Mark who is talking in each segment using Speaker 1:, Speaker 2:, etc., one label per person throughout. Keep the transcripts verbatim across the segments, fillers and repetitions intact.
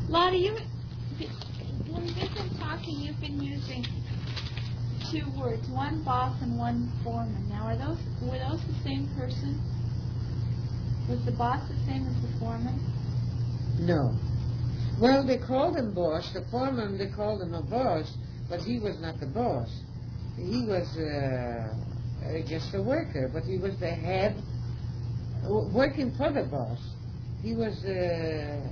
Speaker 1: Lottie, you, when you've been talking, you've been using two words, one boss and one foreman. Now, are those were those the same person? Was the boss the same as the foreman?
Speaker 2: No. Well, they called him boss. The foreman, they called him a boss, but he was not the boss. He was uh, uh, just a worker, but he was the head, uh, working for the boss. He was uh,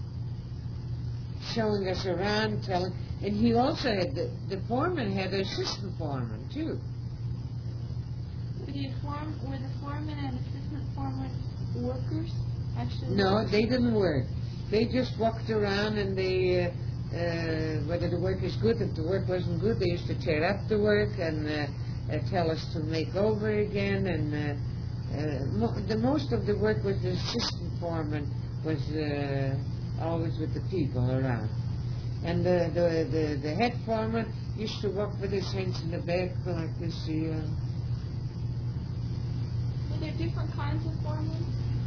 Speaker 2: showing us around, telling, and he also had, the, the foreman had an assistant foreman, too.
Speaker 1: Were the, form, were the foreman and assistant foreman workers? Actually
Speaker 2: No,
Speaker 1: workers?
Speaker 2: they didn't work. They just walked around and they, uh, uh, whether the work is good, if the work wasn't good, they used to tear up the work and uh, uh, tell us to make over again. And uh, uh, mo the most of the work was the assistant foreman was uh, always with the people around. And the, the, the, the head foreman used to walk with his hands in the back like this. Uh,
Speaker 1: Were there different kinds of foremen?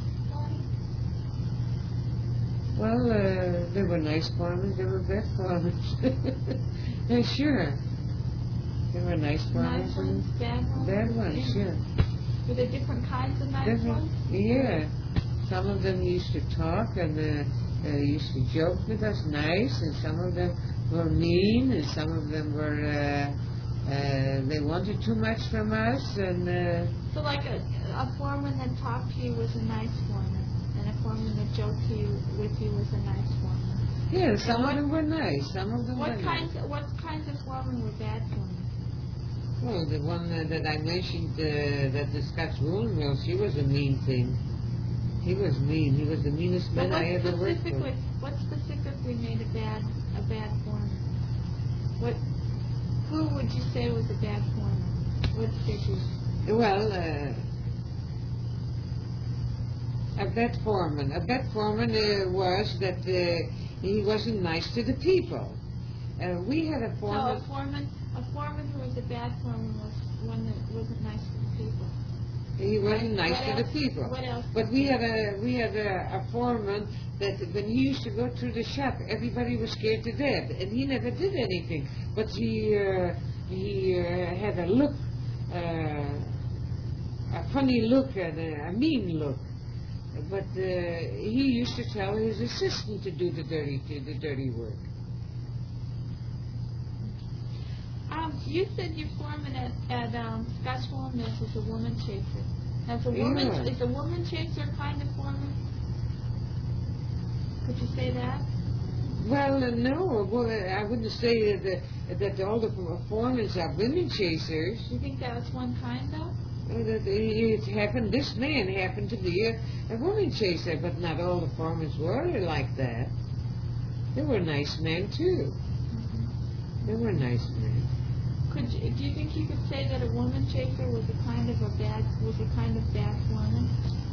Speaker 2: Well, uh, there were nice foremen, there were bad foremen. Yeah, sure. There were nice foremen.
Speaker 1: Nice ones, bad ones?
Speaker 2: Bad ones, yeah.
Speaker 1: Were there different kinds of nice
Speaker 2: Different,
Speaker 1: ones?
Speaker 2: yeah. Some of them used to talk and uh, uh, used to joke with us nice, and some of them were mean, and some of them were, uh, uh, they wanted too much from us, and... Uh,
Speaker 1: so like a, a foreman that talked to you was a nice foreman. And a foreman that joked to you, with you was a nice foreman.
Speaker 2: Yeah, some
Speaker 1: what,
Speaker 2: of them were nice. Some of them
Speaker 1: what
Speaker 2: were
Speaker 1: kinds
Speaker 2: nice.
Speaker 1: Of, what kinds of foremen were bad foremen?
Speaker 2: Well, the one uh, that I mentioned, uh, that the Scotch woolen mill, she was a mean thing. He was mean. He was the meanest man I ever worked for.
Speaker 1: What specifically made a bad a bad foreman? What? Who would you say was a bad foreman? What figures?
Speaker 2: Well. Uh, A bad foreman. A bad foreman uh, was that uh, he wasn't nice to the people. Uh, we had a foreman.
Speaker 1: So a foreman, a foreman who was a bad foreman was one that wasn't nice to the people.
Speaker 2: He wasn't
Speaker 1: What
Speaker 2: nice to
Speaker 1: else?
Speaker 2: the people.
Speaker 1: What else?
Speaker 2: But we had a we had a, a foreman that when he used to go through the shop, everybody was scared to death, and he never did anything. But he uh, he uh, had a look, uh, a funny look and a, a mean look. But uh, he used to tell his assistant to do the dirty, the dirty work.
Speaker 1: Um, you said your foreman at, at um, Scotch Woolen Mills was a woman chaser. As a woman,
Speaker 2: Yeah.
Speaker 1: is a woman chaser a kind of foreman? Could you say that?
Speaker 2: Well, uh, no, well, I wouldn't say that, that all the foremen are women chasers.
Speaker 1: You think that was one kind, though?
Speaker 2: It happened, this man happened to be a, a woman chaser, but not all the foremen were like that. They were nice men, too. Mm-hmm. They were nice men.
Speaker 1: Could you, do you think you could say that a woman chaser was a kind of a bad, was a kind of bad foreman?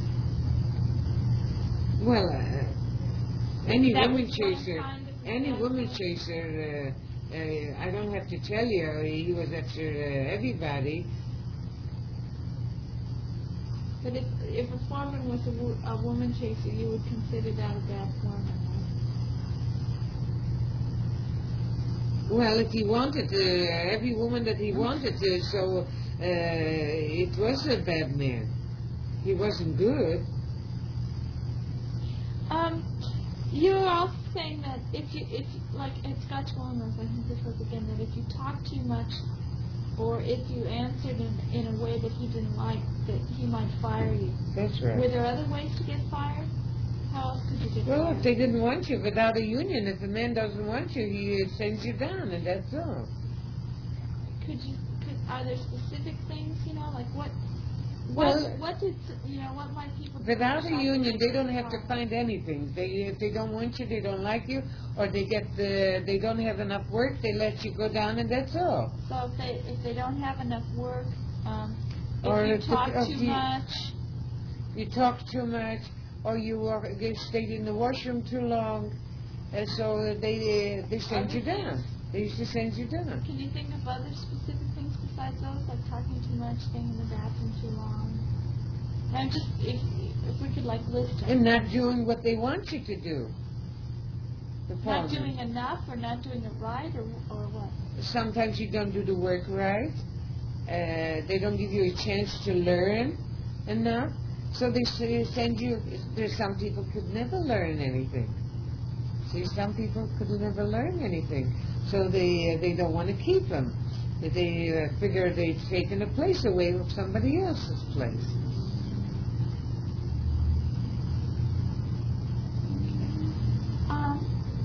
Speaker 2: Well, uh, any
Speaker 1: that
Speaker 2: woman chaser,
Speaker 1: kind of
Speaker 2: any woman chaser, uh, uh, I don't have to tell you, he was after uh, everybody.
Speaker 1: But if, if a foreman was a, wo a woman chaser, you would consider that a bad foreman, right?
Speaker 2: Well, if he wanted uh, every woman that he wanted to, so uh, it was a bad man. He wasn't good.
Speaker 1: Um, you were also saying that if you, if like at Scotch Woolen Mills, I think this was again, that if you talk too much, or if you answered in, in a way that he didn't like, that he might fire you.
Speaker 2: That's right.
Speaker 1: Were there other ways to get fired? How else could you get
Speaker 2: well,
Speaker 1: fired?
Speaker 2: Well, if they didn't want you, without a union, if a man doesn't want you, he uh, sends you down, and that's all.
Speaker 1: Could you, could, are there specific things, you know, like what,
Speaker 2: well,
Speaker 1: what, what did, you know, what might people do?
Speaker 2: Without a union, they don't have to find anything. They, if they don't want you, they don't like you, or they get the, they don't have enough work, they let you go down, and that's all.
Speaker 1: So if they, if they don't have enough work, um, if
Speaker 2: or
Speaker 1: you
Speaker 2: if
Speaker 1: talk
Speaker 2: the,
Speaker 1: too
Speaker 2: you,
Speaker 1: much,
Speaker 2: you talk too much, or you are, they stayed in the washroom too long, and so they, uh, they send you down. They used to send you down.
Speaker 1: Can you think of other specific things besides those, like talking too much, staying in the bathroom too long? And just, if, if we could, like, list them.
Speaker 2: And not doing what they want you to do. the
Speaker 1: Not
Speaker 2: foreman.
Speaker 1: doing enough, or not doing it right, or or what?
Speaker 2: Sometimes you don't do the work right. Uh, they don't give you a chance to learn enough. So they say, send you, there's some people could never learn anything. See, some people could never learn anything. So they uh, they don't want to keep them. They uh, figure they've taken a place away from somebody else's place.
Speaker 1: Um.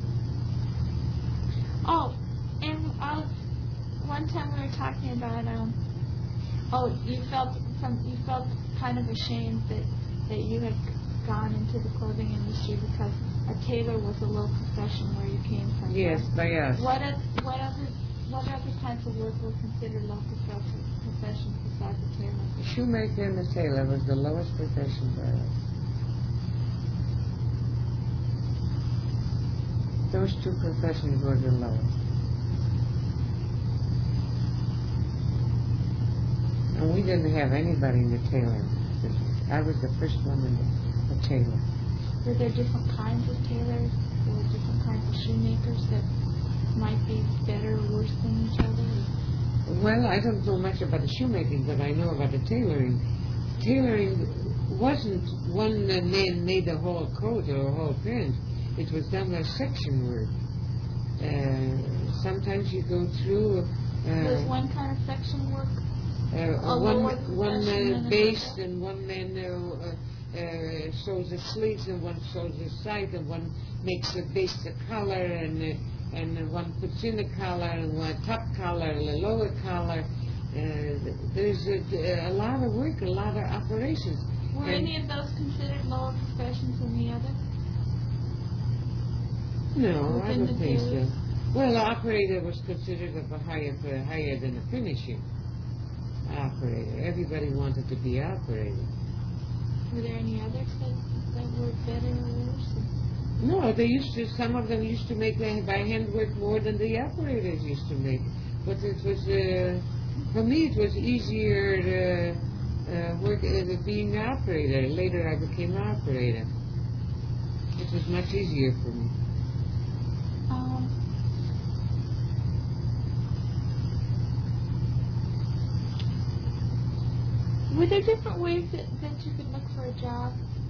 Speaker 1: Oh, and I was, one time we were talking about um. Oh, you felt some. You felt kind of ashamed that that you had gone into the clothing industry because a tailor was a low profession where you came from.
Speaker 2: Yes, by us.
Speaker 1: What oth- what other what other kinds of work were considered low profession, professions besides the tailor?
Speaker 2: The shoemaker and the tailor was the lowest profession by us. Those two professions were the lowest. And we didn't have anybody in the tailoring business. I was the first one in the, the tailor.
Speaker 1: Were there different kinds of tailors or different kinds of shoemakers that might be better or worse than each other?
Speaker 2: Well, I don't know much about the shoemaking, but I know about the tailoring. Tailoring wasn't one man made a whole coat or a whole pant. It was done by section work. Uh, sometimes you go through... Uh,
Speaker 1: There's one kind of section work?
Speaker 2: Uh,
Speaker 1: A
Speaker 2: one
Speaker 1: lower
Speaker 2: one
Speaker 1: profession
Speaker 2: uh,
Speaker 1: than
Speaker 2: based
Speaker 1: another?
Speaker 2: and one man uh, uh, uh, sews the sleeves and one sews the side and one makes a base the collar and uh, and one puts in the collar and one top collar and the lower collar. Uh, there's a, a lot of work, a lot of operations.
Speaker 1: Were
Speaker 2: And
Speaker 1: any of those considered lower professions than the other?
Speaker 2: no, I
Speaker 1: Within
Speaker 2: don't
Speaker 1: the
Speaker 2: think so.
Speaker 1: tailors?
Speaker 2: Well, the operator was considered of a higher uh, higher than a finishing operator. Everybody wanted to be operator.
Speaker 1: Were there any others that, that were better or worse?
Speaker 2: No, they used to. Some of them used to make uh, by handwork more than the operators used to make. But it was, uh, for me, it was easier to uh, work uh, being an operator. Later, I became an operator. It was much easier for me.
Speaker 1: Um, were there different ways that, that you could look for a job?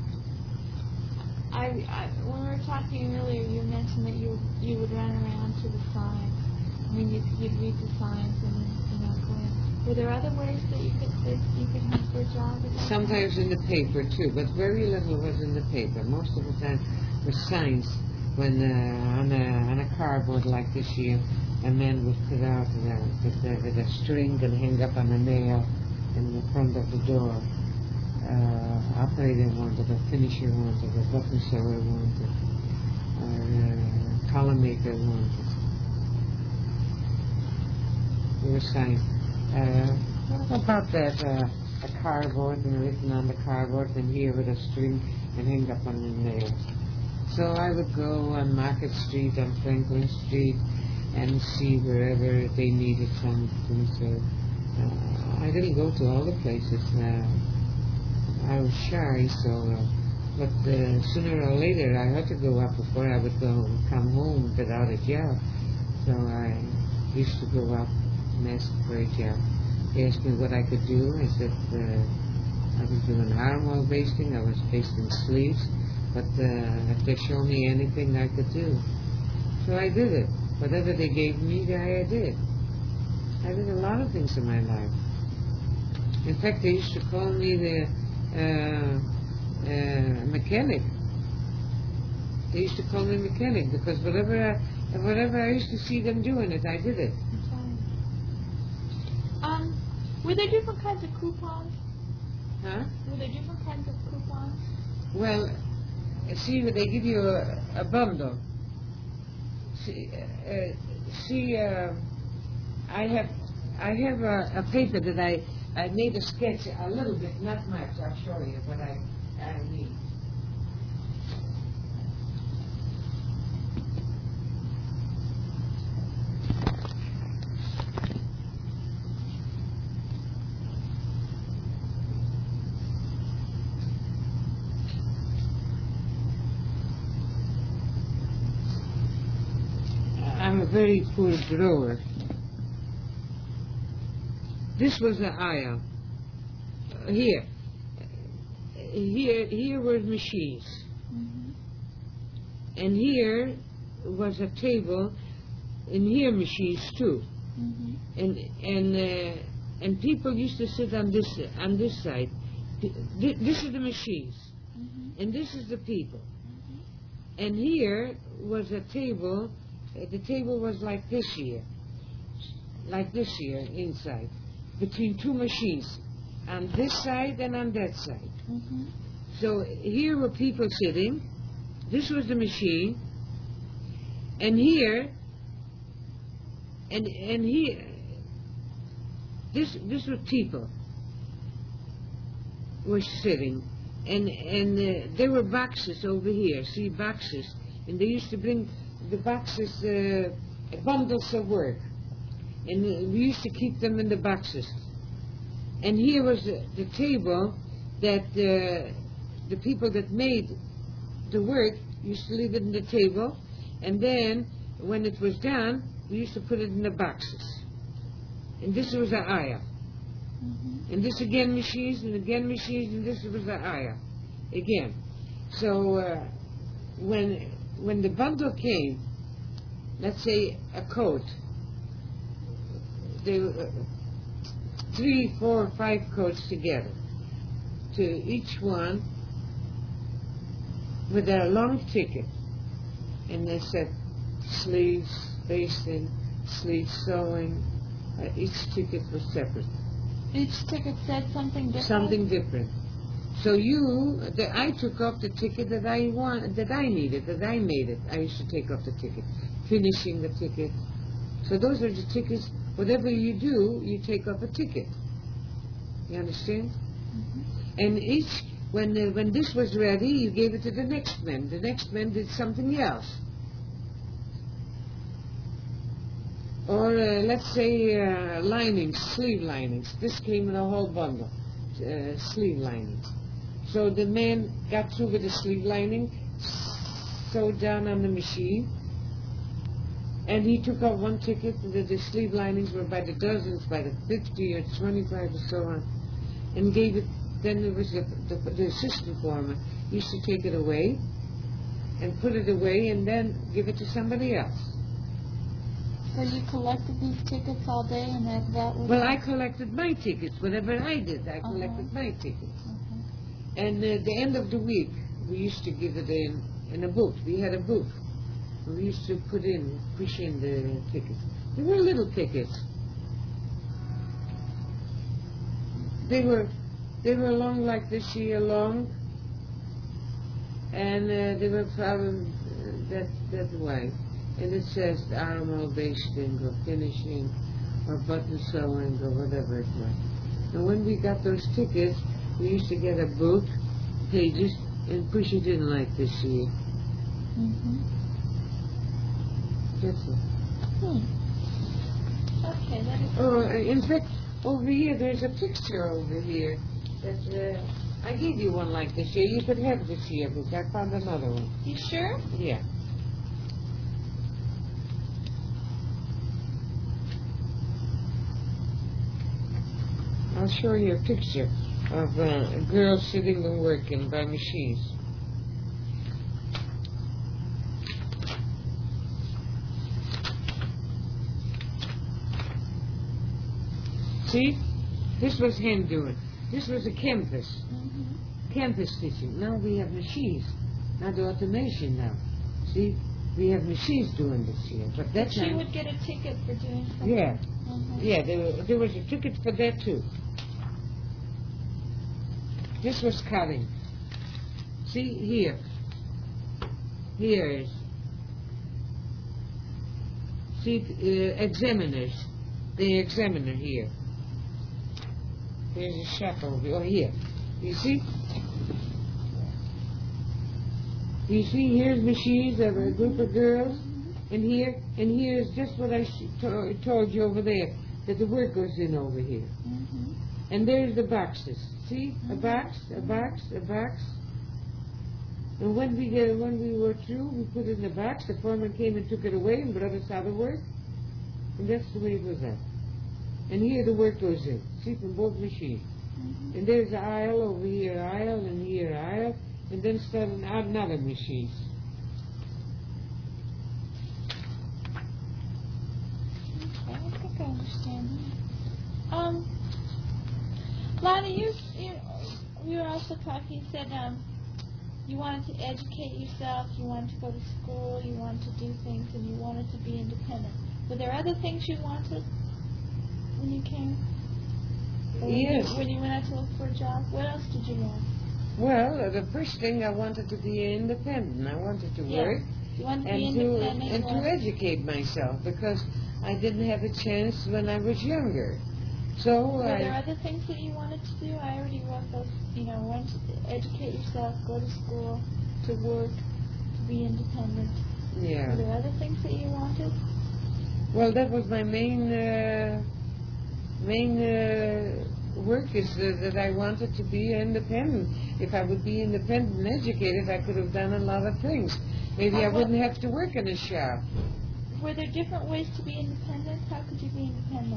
Speaker 1: I, I, when we were talking earlier, you mentioned that you you would run around to the signs. I mean, you'd, you'd read the signs and you know go in. Were there other ways that you could that you could hunt for a job? at that
Speaker 2: Sometimes
Speaker 1: time?
Speaker 2: in the paper too, but very little was in the paper. Most of the time was signs. When uh, on a on a cardboard like this here, a man would put out uh, with, uh, with a string and hang up on a nail in the front of the door. Uh, operator wanted, a finisher wanted, a button sewer wanted, or a column maker wanted. There were signs. Uh, about that, uh, a cardboard and written on the cardboard and here with a string and hang up on the nail. So I would go on Market Street, on Franklin Street, and see wherever they needed something. So uh, I didn't go to all the places. Uh, I was shy, so, uh, but uh, sooner or later I had to go up before I would go come home without a job. So I used to go up and ask for a job. They asked me what I could do. I said uh, I was doing armhole basting, I was basting sleeves, but uh, if they show me anything I could do. So I did it. Whatever they gave me, I did. I did a lot of things in my life. In fact, they used to call me the Uh, uh, mechanic. They used to call me mechanic because whatever I, whatever I used to see them doing it, I did it.
Speaker 1: Um, were there different kinds of coupons?
Speaker 2: Huh?
Speaker 1: Were there different kinds of coupons?
Speaker 2: Well, see, they give you a, a bundle. See, uh, see uh, I have I have a, a paper that I. I made a sketch a little bit, not much, I'll show you what I, I need. I'm a very poor drawer. This was the aisle. Uh, here. Here, here were machines.
Speaker 1: Mm-hmm.
Speaker 2: And here was a table, and here machines too.
Speaker 1: Mm-hmm.
Speaker 2: And and uh, and people used to sit on this on this side. Th- This is the machines,
Speaker 1: Mm-hmm.
Speaker 2: and this is the people.
Speaker 1: Mm-hmm.
Speaker 2: And here was a table. Uh, the table was like this here, like this here inside, between two machines, on this side and on that side.
Speaker 1: Mm-hmm.
Speaker 2: So here were people sitting. This was the machine, and here, and and here, this this was people were sitting, and and uh, there were boxes over here. See, boxes, and they used to bring the boxes, uh, bundles of work, and uh, we used to keep them in the boxes. And here was the, the table that uh, the people that made the work used to leave it in the table, and then when it was done, we used to put it in the boxes. And this was the aisle.
Speaker 1: Mm-hmm.
Speaker 2: And this again machines, and again machines, and this was the aisle again. So uh, when when the bundle came, let's say a coat, they, uh, three, four, five coats together, to each one with a long ticket, and they said sleeves, basting, sleeve sewing. Uh, each ticket was separate.
Speaker 1: Each ticket said something different.
Speaker 2: Something different. So you, the, I took off the ticket that I want, that I needed, that I made it. I used to take off the ticket, finishing the ticket. So those are the tickets. Whatever you do, you take off a ticket. You understand?
Speaker 1: Mm-hmm.
Speaker 2: And each, when uh, when this was ready, you gave it to the next man. The next man did something else. Or uh, let's say uh, linings, sleeve linings. This came in a whole bundle, uh, sleeve linings. So the man got through with the sleeve lining, sewed down on the machine, and he took out one ticket. The, the sleeve linings were by the dozens, by the fifty or twenty-five or so on, and gave it. Then there was the, the, the assistant foreman used to take it away and put it away, and then give it to somebody else.
Speaker 1: So you collected these tickets all day, and that that was.
Speaker 2: Well, I collected my tickets. Whatever I did, I collected
Speaker 1: Uh-huh.
Speaker 2: my tickets.
Speaker 1: Uh-huh.
Speaker 2: And at the end of the week, we used to give it in, in a book. We had a book. We used to put in, push in the tickets. They were little tickets. They were, they were long like this year long, and uh, they were found uh, that that way. And it says armor basting or finishing or button sewing or whatever it was. And when we got those tickets, we used to get a book, pages, and push it in like this here.
Speaker 1: Mm-hmm.
Speaker 2: That's it.
Speaker 1: Hmm. Okay, that is.
Speaker 2: Oh, uh, in fact, over here, there's a picture over here that uh, I gave you one like this here. You could have this here, but I found another one.
Speaker 1: You sure?
Speaker 2: Yeah. I'll show you a picture of uh, a girl sitting and working by machines. See? This was hand doing. This was a canvas.
Speaker 1: Mm-hmm.
Speaker 2: Canvas stitching. Now we have machines. Now the automation now. See? We have machines doing this here. But that
Speaker 1: She
Speaker 2: time...
Speaker 1: would get a ticket for doing something.
Speaker 2: Yeah.
Speaker 1: Uh-huh.
Speaker 2: Yeah, there, there was a ticket for that too. This was cutting. See, here. Here is. See, uh, examiners. The examiner here. There's a shop over here. Oh, here. You see? You see, here's machines of a group of girls. And here, and here's just what I to- told you over there, that the work goes in over here.
Speaker 1: Mm-hmm.
Speaker 2: And there's the boxes. See? A box, a box, a box. And when we uh, when we were through, we put it in a box. The foreman came and took it away and brought us out of work. And that's the way it was at. And here the work goes in. See, from both machines.
Speaker 1: Mm-hmm.
Speaker 2: And there's an aisle over here, aisle, and here aisle, and then starting out another machine.
Speaker 1: Okay, I think I understand. Um, Lonnie, you you we were also talking. You said um you wanted to educate yourself, you wanted to go to school, you wanted to do things, and you wanted to be independent. Were there other things you wanted when you came? Or when
Speaker 2: Yes.
Speaker 1: You, when you went out to look for a job, what else did you want?
Speaker 2: Well, uh, the first thing I wanted to be independent. I wanted to
Speaker 1: Yeah.
Speaker 2: work
Speaker 1: You wanted to be
Speaker 2: and to
Speaker 1: independent.
Speaker 2: and
Speaker 1: you
Speaker 2: to
Speaker 1: wanted-
Speaker 2: educate myself because I didn't have a chance when I was younger. So
Speaker 1: Were there
Speaker 2: I,
Speaker 1: other things that you wanted to do? I already wrote those. You know, want to educate yourself, go to school, to work, to be independent. Were
Speaker 2: yeah.
Speaker 1: there other things that you wanted?
Speaker 2: Well, that was my main uh, main uh, work is uh, that I wanted to be independent. If I would be independent and educated, I could have done a lot of things. Maybe I
Speaker 1: Uh, what-
Speaker 2: wouldn't have to work in a shop.
Speaker 1: Were there different ways to be independent? How could you be independent?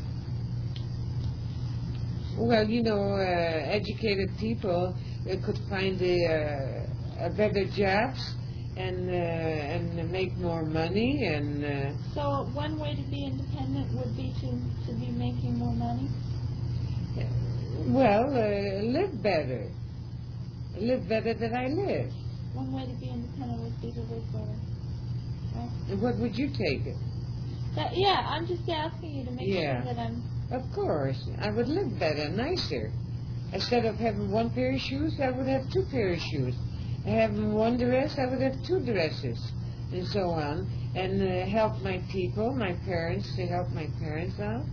Speaker 2: Well, you know, uh, educated people uh, could find a, uh, a better jobs and uh, and make more money and. Uh,
Speaker 1: So one way to be independent would be to, to be making more money?
Speaker 2: Well, uh, live better. Live better than I live.
Speaker 1: One way to be independent would be to live better. Right?
Speaker 2: And what would you take?
Speaker 1: That, yeah, I'm just asking you to make
Speaker 2: Yeah.
Speaker 1: sure that I'm...
Speaker 2: Of course, I would live better, nicer. Instead of having one pair of shoes, I would have two pairs of shoes. Having one dress, I would have two dresses, and so on. And uh, help my people, my parents, to help my parents out.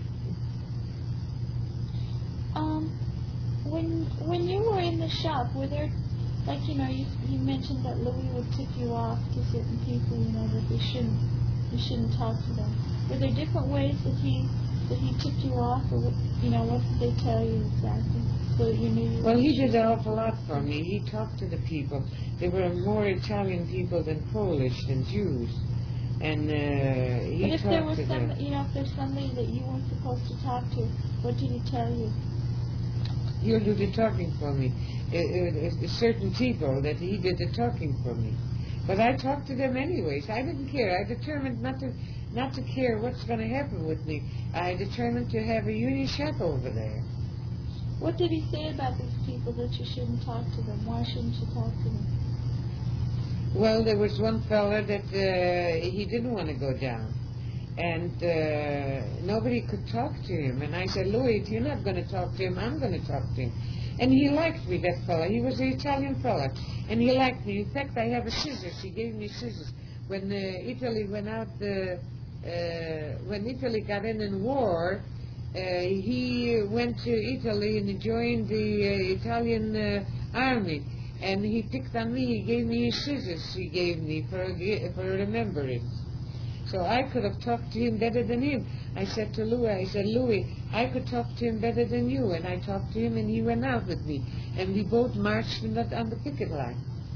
Speaker 1: Um, when when you were in the shop, were there, like, you know, you, you mentioned that Louis would tip you off to certain people, you know, that they shouldn't, you shouldn't talk to them. Were there different ways that he that he tipped you off, or what, you know, what did they tell you exactly, so that you knew you
Speaker 2: Well, he
Speaker 1: should-
Speaker 2: did an awful lot for me. He talked to the people. There were more Italian people than Polish than Jews. And uh, he
Speaker 1: But if there
Speaker 2: talked
Speaker 1: was
Speaker 2: to
Speaker 1: some,
Speaker 2: them.
Speaker 1: you know, if there's somebody that you weren't supposed to talk to, what did he tell you?
Speaker 2: He'll do the talking for me. It, it, it's certain people that he did the talking for me. But I talked to them anyways. I didn't care. I determined not to not to care what's going to happen with me. I determined to have a union shop over there.
Speaker 1: What did he say about these people that you shouldn't talk to them? Why shouldn't you talk to them?
Speaker 2: Well, there was one fella that uh, he didn't want to go down. And uh, nobody could talk to him. And I said, Louis, if you're not going to talk to him, I'm going to talk to him. And he liked me, that fella. He was an Italian fella. And he liked me. In fact, I have a scissors. He gave me scissors. When uh, Italy went out, uh, uh, when Italy got in in war, uh, he went to Italy and joined the uh, Italian uh, army. And he picked on me. He gave me his scissors. He gave me for a, for a remembrance. So I could have talked to him better than him. I said to Louis, I said, Louis, I could talk to him better than you. And I talked to him, and he went out with me. And we both marched on the, on the picket line.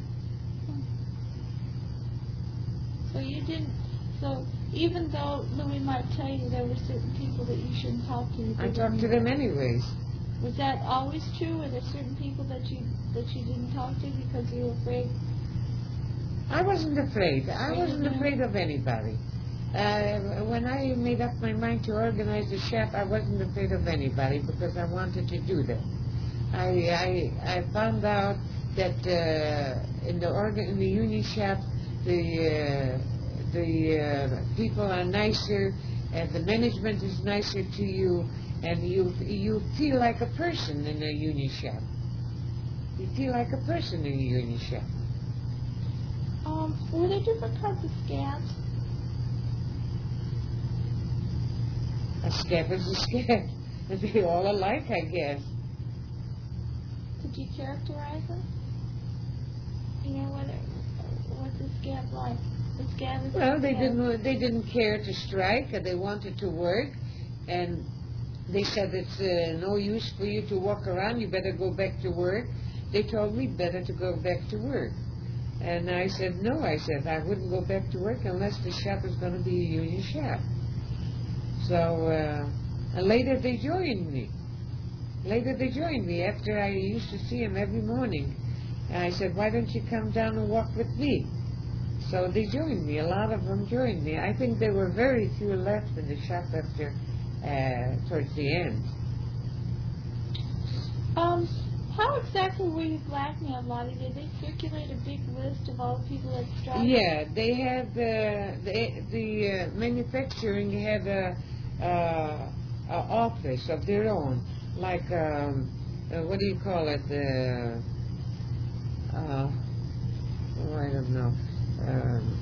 Speaker 1: So you didn't, so even though Louis might tell you there were certain people that you shouldn't talk to, you
Speaker 2: I
Speaker 1: didn't
Speaker 2: talked to them anyways.
Speaker 1: Was that always true? Were there certain people that you that you didn't talk to because you were afraid?
Speaker 2: I wasn't afraid. I
Speaker 1: Afraid
Speaker 2: wasn't
Speaker 1: of them?
Speaker 2: afraid of anybody. Uh, when I made up my mind to organize the shop, I wasn't afraid of anybody because I wanted to do that. I I, I found out that uh, in the organ in the union shop, the uh, the uh, people are nicer, and the management is nicer to you, and you you feel like a person in a union shop. You feel like a person in a union shop.
Speaker 1: Um, were there different kinds of scabs?
Speaker 2: A scab is a scab. They all alike, I guess.
Speaker 1: Could you characterize them? You know, what what's a scab like? The scab is a
Speaker 2: Well, they
Speaker 1: scab.
Speaker 2: didn't. They didn't care to strike, and they wanted to work, and they said it's uh, no use for you to walk around. You better go back to work. They told me better to go back to work. And I said, no, I said, I wouldn't go back to work unless the shop is going to be a union shop. So, uh, and later they joined me. Later they joined me after I used to see him every morning. And I said, why don't you come down and walk with me? So they joined me. A lot of them joined me. I think there were very few left in the shop after, uh, towards the end.
Speaker 1: Um, how exactly were you blackmailed, Lottie? Did they circulate a big list of all the people that struck?
Speaker 2: Yeah, they had, uh, the, the uh, manufacturing had a, uh, a office of their own, like, um, uh, what do you call it, uh, uh, oh, I don't know. Um,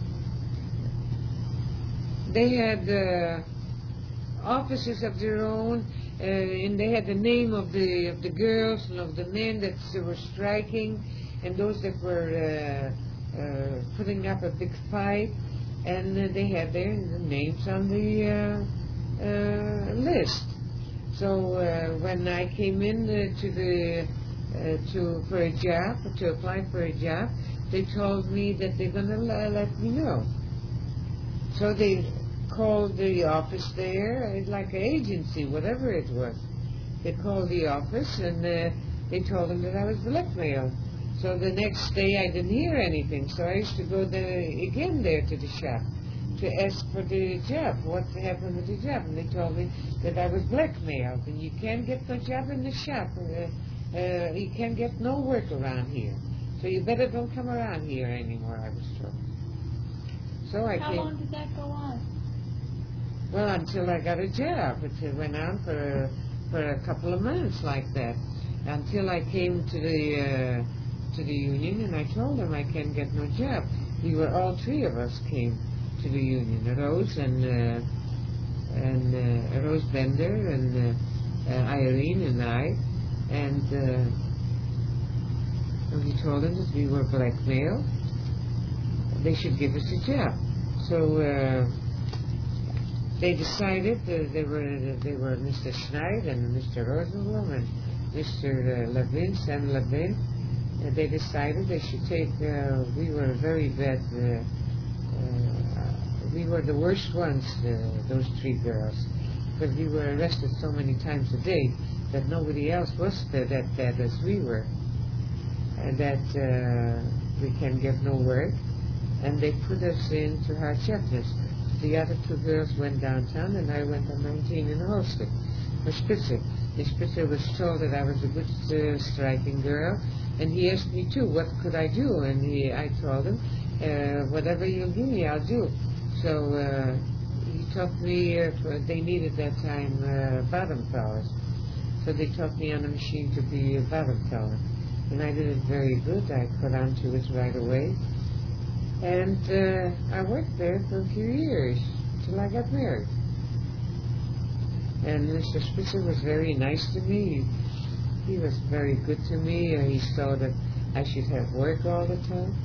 Speaker 2: they had uh, offices of their own, uh, and they had the name of the of the girls and of the men that were striking, and those that were uh, uh, putting up a big fight, and uh, they had their names on the uh, uh, list. So uh, when I came in uh, to the uh, to for a job to apply for a job, they told me that they're going to let me know. So they called the office there, like an agency, whatever it was. They called the office and uh, they told them that I was blackmailed. So the next day I didn't hear anything. So I used to go there again there to the shop to ask for the job, what happened with the job. And they told me that I was blackmailed and you can't get no job in the shop. Uh, uh, you can't get no work around here. So you better don't come around here anymore, I was told. So I
Speaker 1: How
Speaker 2: came.
Speaker 1: long did that go on?
Speaker 2: Well, until I got a job. It went on for a, for a couple of months like that. Until I came to the uh, to the union and I told them I can't get no job. We were, all three of us came to the union. Rose and uh, and uh, Rose Bender and uh, uh, Irene and I. And uh, we told them that we were blackmailed. They should give us a job. So uh, they decided uh, they were they were Mister Schneid and Mister Rosenblum and Mister Levin, Sam Levin. Uh, they decided they should take. Uh, we were very bad. Uh, uh, we were the worst ones. Uh, those three girls, because we were arrested so many times a day that nobody else was that bad as we were. And that uh, we can get no work, and they put us into hard chapters. The other two girls went downtown, and I went on nineteen in Holsted, for Spitzer. The Spitzer was told that I was a good uh, striking girl, and he asked me too, what could I do? And he, I told him, uh, whatever you give me, I'll do. So uh, he taught me, uh, for, they needed that time uh, bottom tellers. So they taught me on the machine to be a bottom teller. And I did it very good. I caught on to it right away. And uh, I worked there for a few years until I got married. And Mister Spitzer was very nice to me. He was very good to me. Uh, he saw that I should have work all the time.